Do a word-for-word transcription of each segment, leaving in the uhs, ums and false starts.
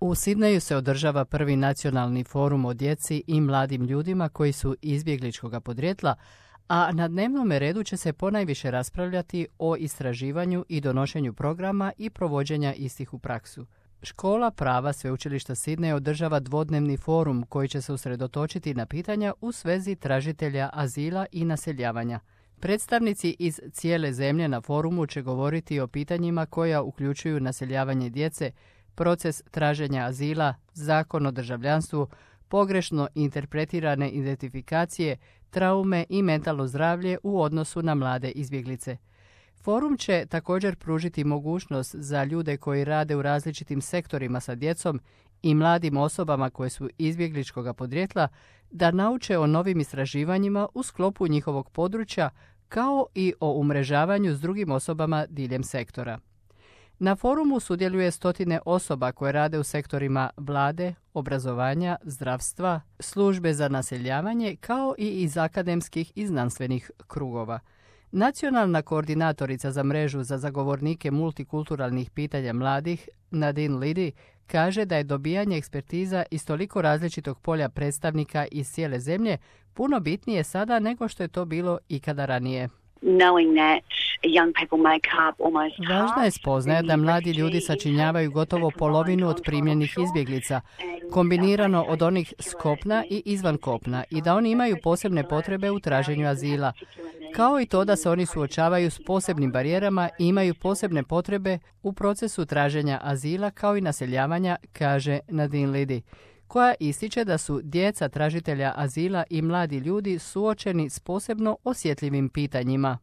U Sidneju se održava prvi nacionalni forum o djeci i mladim ljudima koji su izbjegličkoga podrijetla, a na dnevnom redu će se ponajviše raspravljati o istraživanju i donošenju programa i provođenja istih u praksu. Škola prava Sveučilišta Sidney održava dvodnevni forum koji će se usredotočiti na pitanja u svezi tražitelja azila i naseljavanja. Predstavnici iz cijele zemlje na forumu će govoriti o pitanjima koja uključuju naseljavanje djece, proces traženja azila, zakon o državljanstvu, pogrešno interpretirane identifikacije, traume i mentalno zdravlje u odnosu na mlade izbjeglice. Forum će također pružiti mogućnost za ljude koji rade u različitim sektorima sa djecom i mladim osobama koje su izbjegličkoga podrijetla da nauče o novim istraživanjima u sklopu njihovog područja kao i o umrežavanju s drugim osobama diljem sektora. Na forumu sudjeluje stotine osoba koje rade u sektorima vlade, obrazovanja, zdravstva, službe za naseljavanje kao i iz akademskih i znanstvenih krugova. Nacionalna koordinatorica za mrežu za zagovornike multikulturalnih pitanja mladih, Nadine Liddy, kaže da je dobijanje ekspertiza iz toliko različitog polja predstavnika iz cijele zemlje puno bitnije sada nego što je to bilo ikada ranije. Važna je spoznaja da mladi ljudi sačinjavaju gotovo polovinu od primljenih izbjeglica, kombinirano od onih s kopna i izvan kopna, i da oni imaju posebne potrebe u traženju azila, kao i to da se oni suočavaju s posebnim barijerama i imaju posebne potrebe u procesu traženja azila kao i naseljavanja, kaže Nadine Liddy, koja ističe da su djeca tražitelja azila i mladi ljudi suočeni s posebno osjetljivim pitanjima.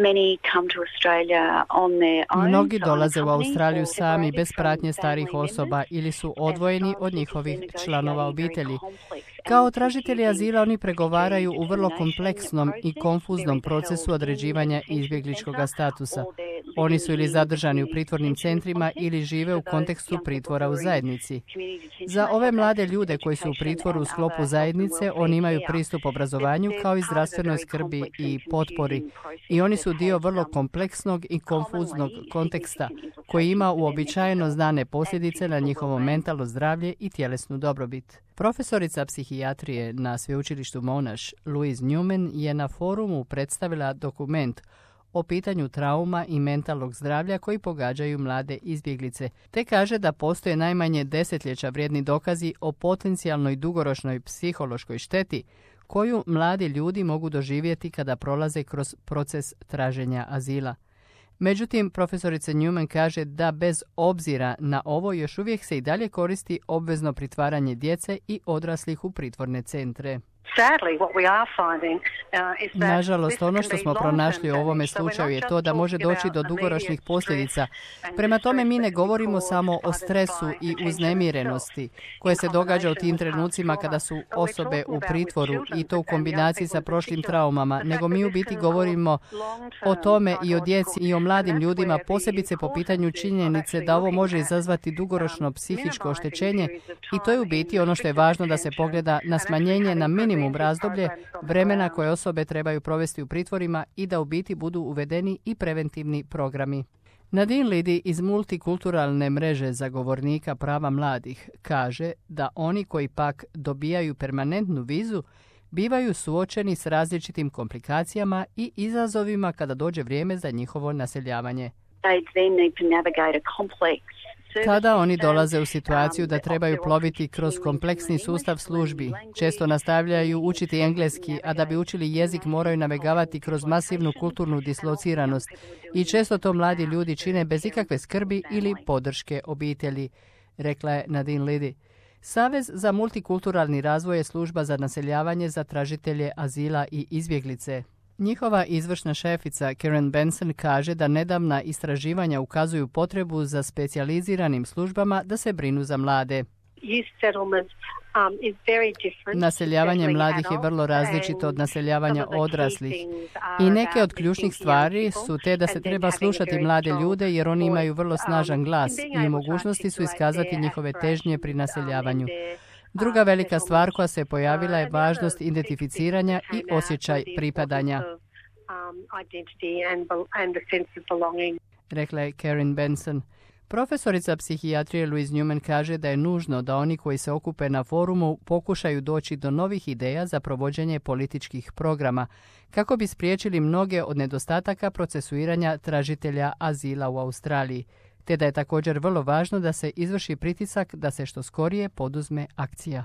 Mnogi dolaze u Australiju sami bez pratnje starih osoba ili su odvojeni od njihovih članova obitelji. Kao tražitelji azila oni pregovaraju u vrlo kompleksnom i konfuznom procesu određivanja izbjegličkog statusa. Oni su ili zadržani u pritvornim centrima ili žive u kontekstu pritvora u zajednici. Za ove mlade ljude koji su u pritvoru u sklopu zajednice, oni imaju pristup obrazovanju kao i zdravstvenoj skrbi i potpori. I oni su dio vrlo kompleksnog i konfuznog konteksta koji ima uobičajeno znane posljedice na njihovo mentalno zdravlje i tjelesnu dobrobit. Profesorica psihijatrije na Sveučilištu Monash, Louise Newman, je na forumu predstavila dokument o pitanju trauma i mentalnog zdravlja koji pogađaju mlade izbjeglice, te kaže da postoje najmanje desetljeća vrijedni dokazi o potencijalnoj dugoročnoj psihološkoj šteti koju mladi ljudi mogu doživjeti kada prolaze kroz proces traženja azila. Međutim, profesorica Newman kaže da bez obzira na ovo još uvijek se i dalje koristi obvezno pritvaranje djece i odraslih u pritvorne centre. Nažalost, ono što smo pronašli u ovome slučaju je to da može doći do dugoročnih posljedica. Prema tome, mi ne govorimo samo o stresu i uznemirenosti koje se događa u tim trenucima kada su osobe u pritvoru i to u kombinaciji sa prošlim traumama, nego mi u biti govorimo o tome i o djeci i o mladim ljudima, posebice po pitanju činjenice da ovo može izazvati dugoročno psihičko oštećenje, i to je u biti ono što je važno da se pogleda na smanjenje na minimum razdoblje vremena koje osobe trebaju provesti u pritvorima i da u biti budu uvedeni i preventivni programi. Nadine Liddy iz multikulturalne mreže zagovornika prava mladih kaže da oni koji pak dobijaju permanentnu vizu bivaju suočeni s različitim komplikacijama i izazovima kada dođe vrijeme za njihovo naseljavanje. Tada oni dolaze u situaciju da trebaju ploviti kroz kompleksni sustav službi. Često nastavljaju učiti engleski, a da bi učili jezik moraju navegavati kroz masivnu kulturnu dislociranost. I često to mladi ljudi čine bez ikakve skrbi ili podrške obitelji, rekla je Nadine Liddy. Savez za multikulturalni razvoj je služba za naseljavanje za tražitelje azila i izbjeglice. Njihova izvršna šefica Karen Benson kaže da nedavna istraživanja ukazuju potrebu za specijaliziranim službama da se brinu za mlade. Naseljavanje mladih je vrlo različito od naseljavanja odraslih i neke od ključnih stvari su te da se treba slušati mlade ljude jer oni imaju vrlo snažan glas i u mogućnosti su iskazati njihove težnje pri naseljavanju. Druga velika stvar koja se pojavila je važnost identificiranja i osjećaj pripadanja, rekla je Karen Benson. Profesorica psihijatrije Louise Newman kaže da je nužno da oni koji se okupe na forumu pokušaju doći do novih ideja za provođenje političkih programa, kako bi spriječili mnoge od nedostataka procesuiranja tražitelja azila u Australiji, te da je također vrlo važno da se izvrši pritisak da se što skorije poduzme akcija.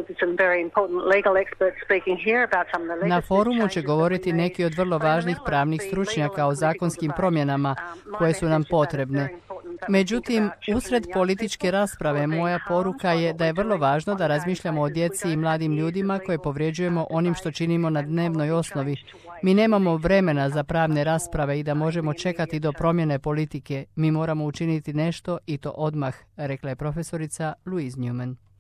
Na forumu će govoriti neki od vrlo važnih pravnih stručnjaka o zakonskim promjenama koje su nam potrebne. Međutim, usred političke rasprave moja poruka je da je vrlo važno da razmišljamo o djeci i mladim ljudima koje povređujemo onim što činimo na dnevnoj osnovi. Mi nemamo vremena za pravne rasprave i da možemo čekati do promjene politike. Mi moramo učiniti nešto i to odmah, rekla je profesorica Louise Newman.